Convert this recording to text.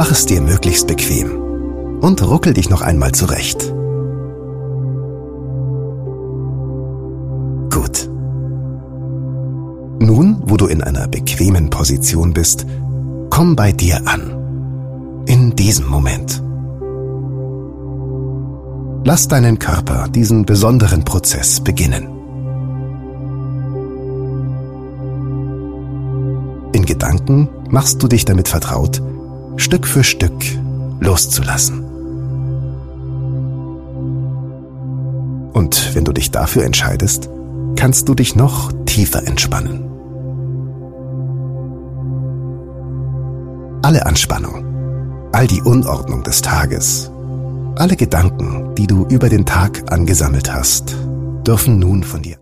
Mach es dir möglichst bequem und ruckel dich noch einmal zurecht. Gut. Nun, wo du in einer bequemen Position bist, komm bei dir an. In diesem Moment. Lass deinen Körper diesen besonderen Prozess beginnen. In Gedanken machst du dich damit vertraut, Stück für Stück loszulassen. Und wenn du dich dafür entscheidest, kannst du dich noch tiefer entspannen. Alle Anspannung, all die Unordnung des Tages, alle Gedanken, die du über den Tag angesammelt hast, dürfen nun von dir